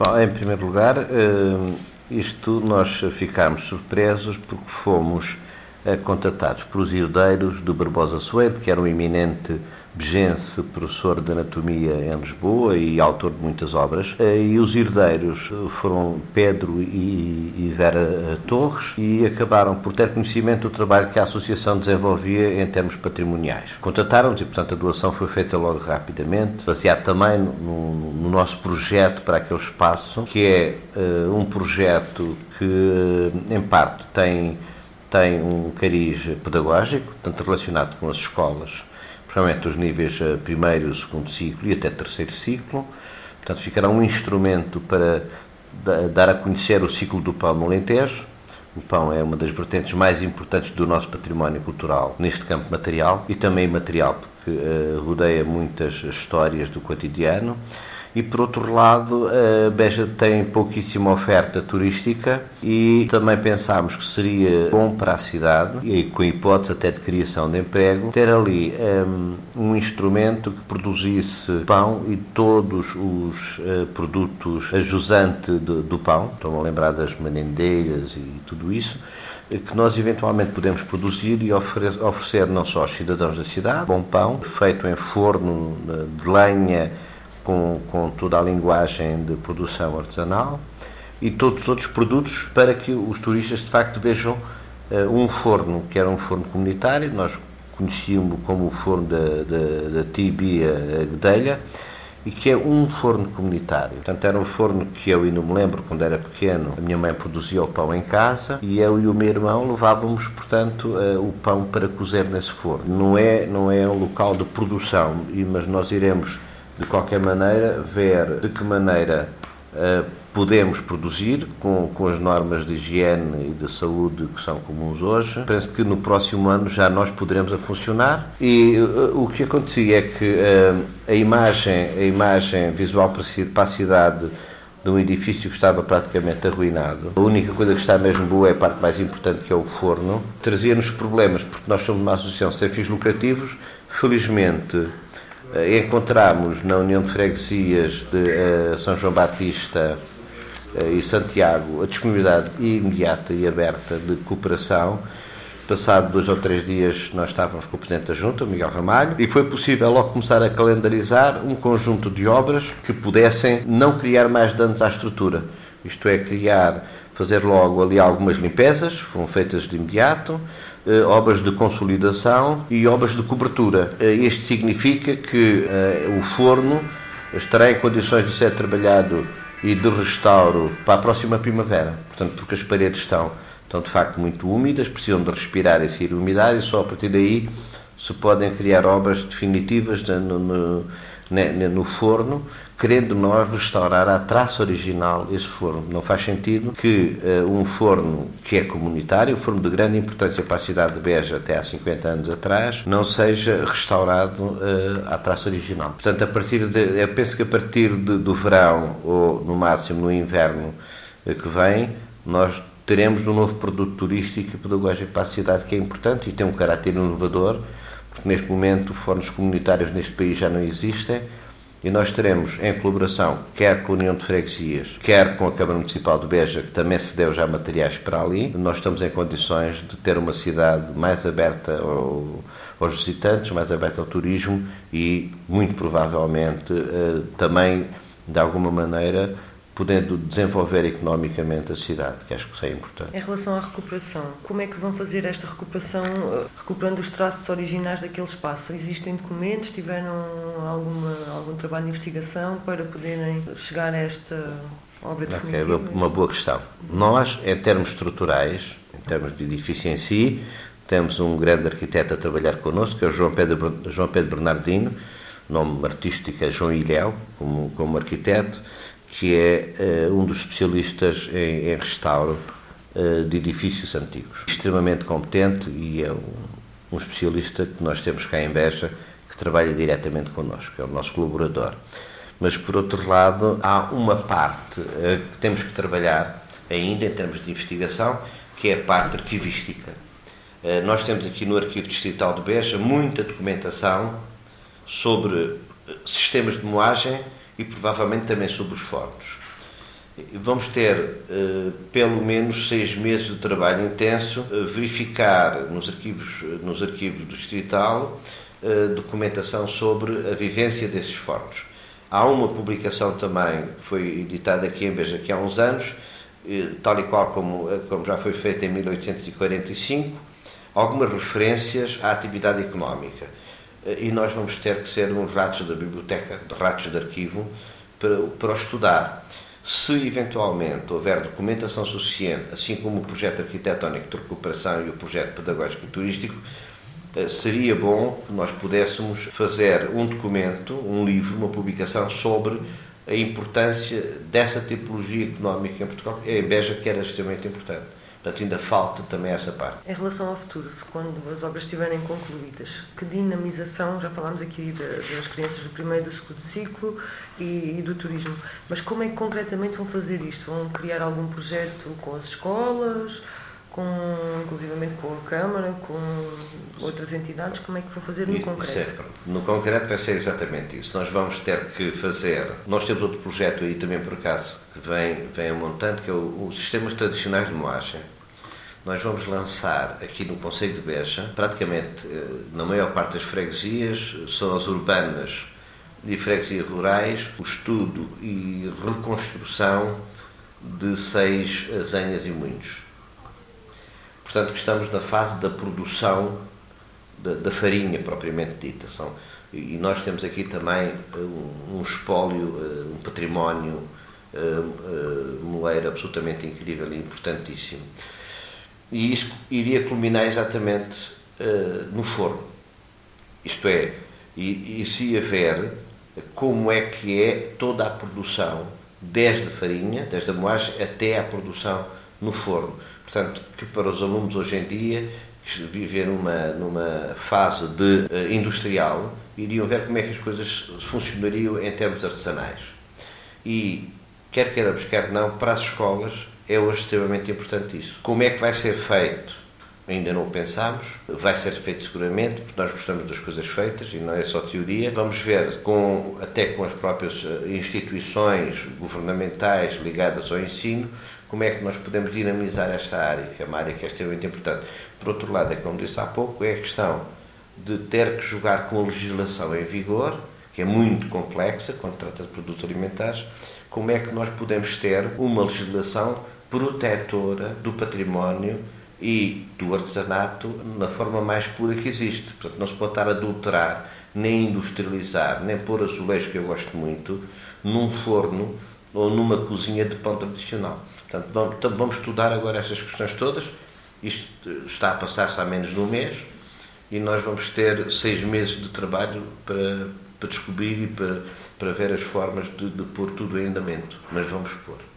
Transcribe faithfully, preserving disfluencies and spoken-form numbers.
Bom, em primeiro lugar, isto nós ficámos surpresos porque fomos contatados por os herdeiros do Barbosa Soeiro, que era um eminente begense, professor de anatomia em Lisboa e autor de muitas obras, e os herdeiros foram Pedro e Vera Torres e acabaram por ter conhecimento do trabalho que a Associação desenvolvia em termos patrimoniais. Contataram-nos e, portanto, a doação foi feita logo rapidamente, baseado também no, no nosso projeto para aquele espaço, que é uh, um projeto que, em parte, tem, tem um cariz pedagógico, tanto relacionado com as escolas, principalmente os níveis primeiro, segundo ciclo e até terceiro ciclo. Portanto, ficará um instrumento para dar a conhecer o ciclo do pão no Alentejo. O pão é uma das vertentes mais importantes do nosso património cultural neste campo material e também imaterial, porque uh, rodeia muitas histórias do cotidiano. E, por outro lado, a Beja tem pouquíssima oferta turística e também pensámos que seria bom para a cidade, e com a hipótese até de criação de emprego, ter ali um, um instrumento que produzisse pão e todos os uh, produtos ajusantes do, do pão, estão a lembrar das merendeiras e tudo isso, que nós eventualmente podemos produzir e oferecer, oferecer não só aos cidadãos da cidade, bom pão, feito em forno de lenha, Com, com toda a linguagem de produção artesanal e todos os outros produtos para que os turistas de facto vejam uh, um forno que era um forno comunitário, nós conhecíamos como o forno da, da, da Tibia Guedelha, e que é um forno comunitário. Portanto, era um forno que eu ainda me lembro, quando era pequeno, a minha mãe produzia o pão em casa e eu e o meu irmão levávamos, portanto, uh, o pão para cozer nesse forno. Não é, não é um local de produção, mas nós iremos de qualquer maneira, ver de que maneira uh, podemos produzir com, com as normas de higiene e de saúde que são comuns hoje. Penso que no próximo ano já nós poderemos a funcionar e uh, o que acontecia é que uh, a, imagem, a imagem visual para a cidade de um edifício que estava praticamente arruinado, a única coisa que está mesmo boa é a parte mais importante, que é o forno, trazia-nos problemas, porque nós somos uma associação sem fins lucrativos. Felizmente, encontramos na União de Freguesias de uh, São João Batista uh, e Santiago a disponibilidade imediata e aberta de cooperação. Passado dois ou três dias nós estávamos com o Presidente da Junta, o Miguel Ramalho, e foi possível logo começar a calendarizar um conjunto de obras que pudessem não criar mais danos à estrutura. Isto é, criar, fazer logo ali algumas limpezas, foram feitas de imediato, Uh, obras de consolidação e obras de cobertura. Uh, isto significa que uh, o forno estará em condições de ser trabalhado e de restauro para a próxima primavera, portanto, porque as paredes estão, estão de facto muito úmidas, precisam de respirar e sair umidade, e só a partir daí se podem criar obras definitivas no, no, no, no forno, querendo nós restaurar a traça original desse forno. Não faz sentido que uh, um forno que é comunitário, um forno de grande importância para a cidade de Beja até há cinquenta anos atrás, não seja restaurado uh, à traça original. Portanto, a partir de, eu penso que a partir de, do verão, ou no máximo no inverno uh, que vem, nós teremos um novo produto turístico e pedagógico para a cidade que é importante e tem um caráter inovador, porque neste momento fornos comunitários neste país já não existem. E nós teremos, em colaboração, quer com a União de Freguesias, quer com a Câmara Municipal de Beja, que também cedeu já materiais para ali, nós estamos em condições de ter uma cidade mais aberta ao, aos visitantes, mais aberta ao turismo e, muito provavelmente, eh, também, de alguma maneira, podendo desenvolver economicamente a cidade, que acho que isso é importante. Em relação à recuperação, como é que vão fazer esta recuperação, recuperando os traços originais daquele espaço? Existem documentos, tiveram alguma, algum trabalho de investigação para poderem chegar a esta obra definitiva? Okay, uma boa questão. Nós, em termos estruturais, em termos de edifício em si, temos um grande arquiteto a trabalhar connosco, que é o João Pedro, João Pedro Bernardino, nome artístico é João Ilhéu, como, como arquiteto, que é uh, um dos especialistas em, em restauro uh, de edifícios antigos. Extremamente competente e é um, um especialista que nós temos cá em Beja, que trabalha diretamente connosco, é o nosso colaborador. Mas, por outro lado, há uma parte uh, que temos que trabalhar ainda em termos de investigação, que é a parte arquivística. Uh, nós temos aqui no Arquivo Distrital de Beja muita documentação sobre sistemas de moagem e provavelmente também sobre os fornos. Vamos ter uh, pelo menos seis meses de trabalho intenso, uh, verificar nos arquivos, nos arquivos do Distrital uh, documentação sobre a vivência desses fóruns. Há uma publicação também que foi editada aqui em Beja aqui há uns anos, uh, tal e qual como, como já foi feita em mil oitocentos e quarenta e cinco, algumas referências à atividade económica. Uh, e nós vamos ter que ser uns ratos da biblioteca, de ratos de arquivo, para, para estudar. Se eventualmente houver documentação suficiente, assim como o projeto arquitetónico de recuperação e o projeto pedagógico e turístico, seria bom que nós pudéssemos fazer um documento, um livro, uma publicação sobre a importância dessa tipologia económica em Portugal, em Beja, que era extremamente importante. Portanto, ainda falta também essa parte. Em relação ao futuro, quando as obras estiverem concluídas, que dinamização, já falámos aqui das crianças do primeiro e do segundo ciclo e, e do turismo, mas como é que concretamente vão fazer isto? Vão criar algum projeto com as escolas, com, inclusivamente com a Câmara, com outras entidades? Como é que vão fazer no isso, concreto? Isso é, no concreto vai ser exatamente isso. Nós vamos ter que fazer... Nós temos outro projeto aí também, por acaso, que vem, vem a montante, que é o, os sistemas tradicionais de moagem. Nós vamos lançar aqui no Concelho de Beja, praticamente na maior parte das freguesias, são as urbanas e freguesias rurais, o estudo e reconstrução de seis azenhas e moinhos. Portanto, que estamos na fase da produção da, da farinha propriamente dita. São, e nós temos aqui também um, um espólio, um património uh, uh, moleiro absolutamente incrível e importantíssimo. E isso iria culminar exatamente uh, no forno. Isto é, e, e se ia ver como é que é toda a produção, desde a farinha, desde a moagem, até à produção no forno. Portanto, que para os alunos hoje em dia, que vivem numa, numa fase de uh, industrial, iriam ver como é que as coisas funcionariam em termos artesanais. E, quer queiramos, quer não, para as escolas, é hoje extremamente importante isso. Como é que vai ser feito? Ainda não o pensámos. Vai ser feito seguramente, porque nós gostamos das coisas feitas e não é só teoria. Vamos ver, com, até com as próprias instituições governamentais ligadas ao ensino, como é que nós podemos dinamizar esta área, que é uma área que é extremamente importante. Por outro lado, é como disse há pouco, é a questão de ter que jogar com a legislação em vigor, que é muito complexa quando trata de produtos alimentares. Como é que nós podemos ter uma legislação protetora do património e do artesanato na forma mais pura que existe. Portanto, não se pode estar a adulterar, nem industrializar, nem pôr azulejos, que eu gosto muito, num forno ou numa cozinha de pão tradicional. Portanto, vamos, vamos estudar agora estas questões todas. Isto está a passar-se há menos de um mês e nós vamos ter seis meses de trabalho para, para descobrir e para, para ver as formas de, de pôr tudo em andamento. Mas vamos pôr.